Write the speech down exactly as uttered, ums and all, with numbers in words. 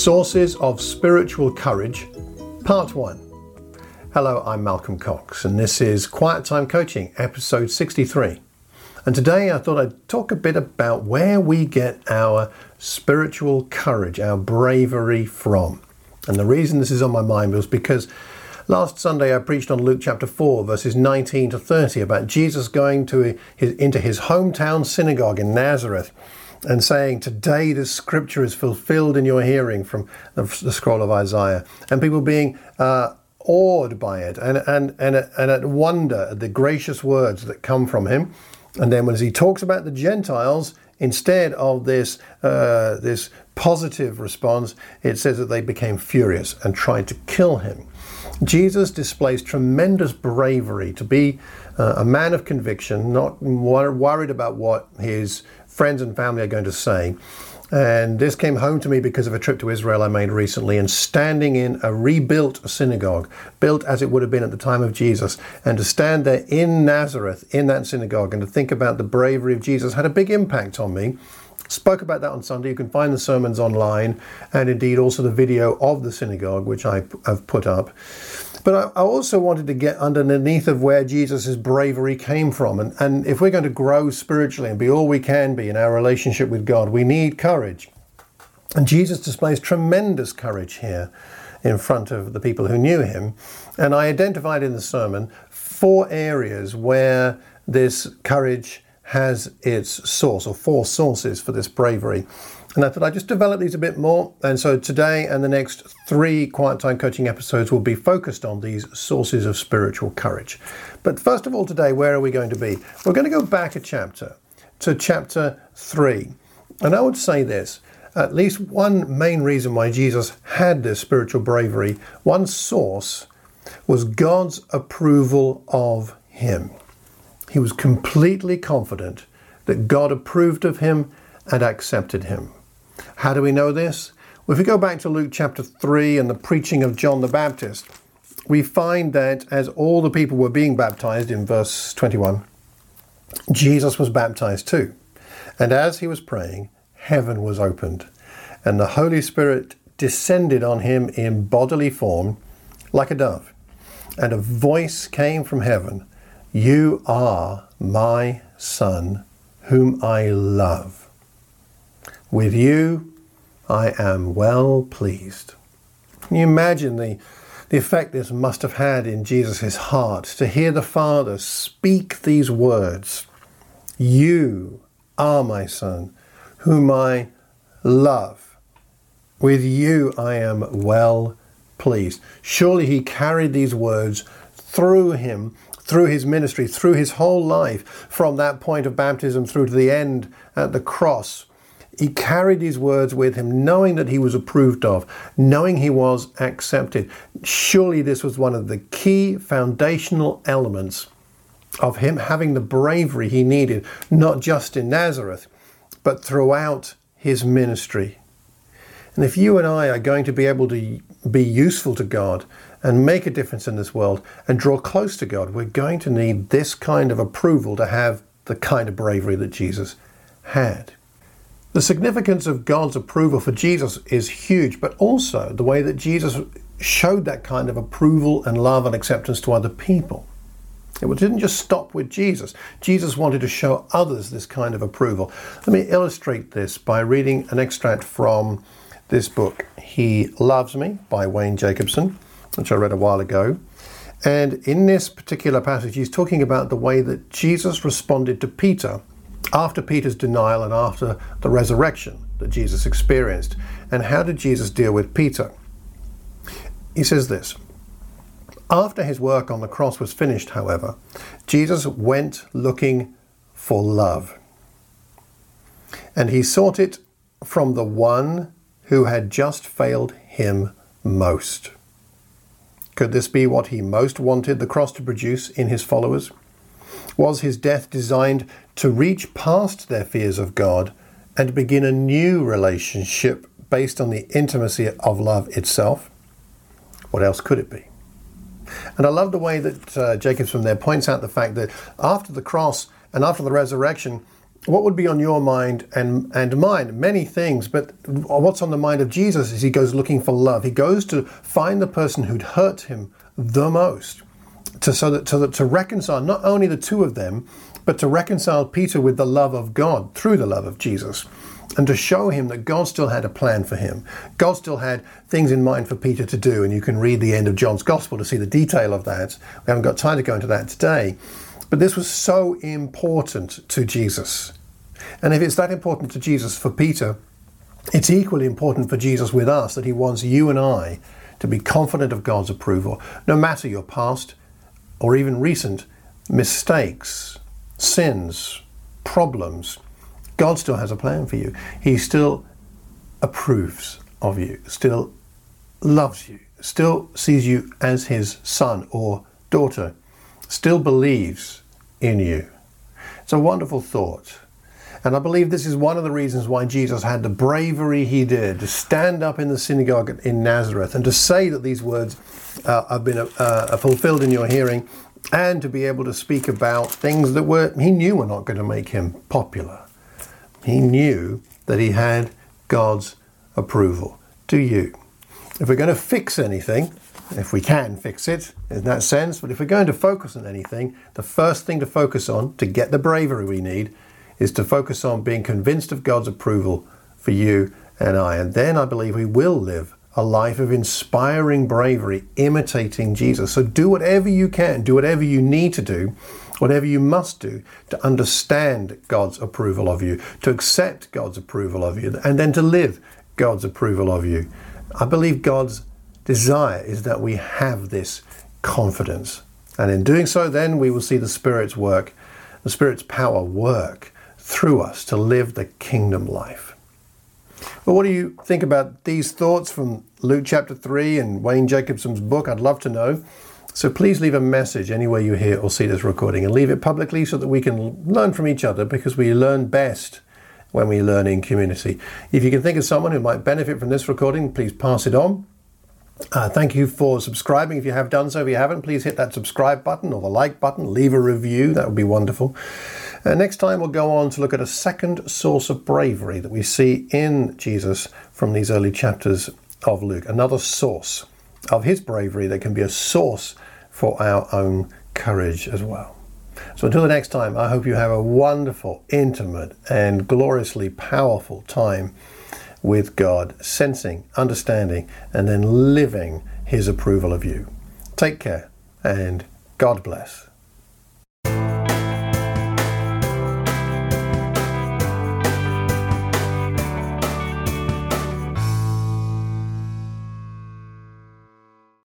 Sources of Spiritual Courage, Part one. Hello, I'm Malcolm Cox, and this is Quiet Time Coaching, episode sixty-three. And today I thought I'd talk a bit about where we get our spiritual courage, our bravery from. And the reason this is on my mind was because last Sunday I preached on Luke chapter four, verses nineteen to thirty, about Jesus going to his, into his hometown synagogue in Nazareth and saying, "Today this scripture is fulfilled in your hearing," from the, the scroll of Isaiah, and people being uh, awed by it and, and, and, and at wonder at the gracious words that come from him. And then as he talks about the Gentiles, instead of this uh, this positive response, it says that they became furious and tried to kill him. Jesus displays tremendous bravery to be uh, a man of conviction, not wor- worried about what his friends and family are going to say. And this came home to me because of a trip to Israel I made recently, and standing in a rebuilt synagogue, built as it would have been at the time of Jesus, and to stand there in Nazareth, in that synagogue, and to think about the bravery of Jesus had a big impact on me. Spoke about that on Sunday. You can find the sermons online, and indeed also the video of the synagogue, which I have put up. But I also wanted to get underneath of where Jesus' bravery came from. And, and if we're going to grow spiritually and be all we can be in our relationship with God, we need courage. And Jesus displays tremendous courage here in front of the people who knew him. And I identified in the sermon four areas where this courage has its source, or four sources for this bravery. And I thought I'd just develop these a bit more. And so today and the next three Quiet Time Coaching episodes will be focused on these sources of spiritual courage. But first of all today, where are we going to be? We're going to go back a chapter, to chapter three. And I would say this, at least one main reason why Jesus had this spiritual bravery, one source, was God's approval of him. He was completely confident that God approved of him and accepted him. How do we know this? Well, if we go back to Luke chapter three and the preaching of John the Baptist, we find that as all the people were being baptized in verse twenty-one, Jesus was baptized too. And as he was praying, heaven was opened, and the Holy Spirit descended on him in bodily form like a dove. And a voice came from heaven, "You are my Son, whom I love. With you I am well pleased." Can you imagine the, the effect this must have had in Jesus' heart to hear the Father speak these words? "You are my Son, whom I love. With you I am well pleased." Surely he carried these words through him, through his ministry, through his whole life, from that point of baptism through to the end at the cross. He carried these words with him, knowing that he was approved of, knowing he was accepted. Surely this was one of the key foundational elements of him having the bravery he needed, not just in Nazareth, but throughout his ministry. And if you and I are going to be able to be useful to God and make a difference in this world and draw close to God, we're going to need this kind of approval to have the kind of bravery that Jesus had. The significance of God's approval for Jesus is huge, but also the way that Jesus showed that kind of approval and love and acceptance to other people. It didn't just stop with Jesus. Jesus wanted to show others this kind of approval. Let me illustrate this by reading an extract from this book, He Loves Me, by Wayne Jacobson, which I read a while ago. And in this particular passage, he's talking about the way that Jesus responded to Peter after Peter's denial and after the resurrection that Jesus experienced. And how did Jesus deal with Peter? He says this: "After his work on the cross was finished, however, Jesus went looking for love. And he sought it from the one who had just failed him most." Could this be what he most wanted the cross to produce in his followers? Was his death designed to reach past their fears of God and begin a new relationship based on the intimacy of love itself? What else could it be? And I love the way that uh, Jacobson there points out the fact that after the cross and after the resurrection, what would be on your mind and, and mine? Many things, but what's on the mind of Jesus is he goes looking for love. He goes to find the person who'd hurt him the most, to so that, so that to reconcile not only the two of them, but to reconcile Peter with the love of God through the love of Jesus, and to show him that God still had a plan for him. God still had things in mind for Peter to do, and you can read the end of John's Gospel to see the detail of that. We haven't got time to go into that today. But this was so important to Jesus. And if it's that important to Jesus for Peter, it's equally important for Jesus with us, that he wants you and I to be confident of God's approval, no matter your past or even recent mistakes, sins, problems. God still has a plan for you. He still approves of you, still loves you, still sees you as his son or daughter, still believes in you. It's a wonderful thought. And I believe this is one of the reasons why Jesus had the bravery he did to stand up in the synagogue in Nazareth and to say that these words uh, have been uh, fulfilled in your hearing, and to be able to speak about things that were he knew were not going to make him popular. He knew that he had God's approval. Do you? If we're going to fix anything, if we can fix it in that sense, but if we're going to focus on anything, the first thing to focus on to get the bravery we need is to focus on being convinced of God's approval for you and I. And then I believe we will live a life of inspiring bravery, imitating Jesus. So do whatever you can, do whatever you need to do, whatever you must do to understand God's approval of you, to accept God's approval of you, and then to live God's approval of you. I believe God's desire is that we have this confidence. And in doing so, then we will see the Spirit's work, the Spirit's power work through us to live the kingdom life. Well, what do you think about these thoughts from Luke chapter three and Wayne Jacobson's book? I'd love to know. So please leave a message anywhere you hear or see this recording, and leave it publicly so that we can learn from each other, because we learn best when we learn in community. If you can think of someone who might benefit from this recording, please pass it on. Uh, thank you for subscribing if you have done so. If you haven't, please hit that subscribe button or the like button. Leave a review. That would be wonderful. Uh, next time we'll go on to look at a second source of bravery that we see in Jesus from these early chapters of Luke. Another source of his bravery that can be a source for our own courage as well. So until the next time, I hope you have a wonderful, intimate, and gloriously powerful time with God, sensing, understanding, and then living his approval of you. Take care, and God bless.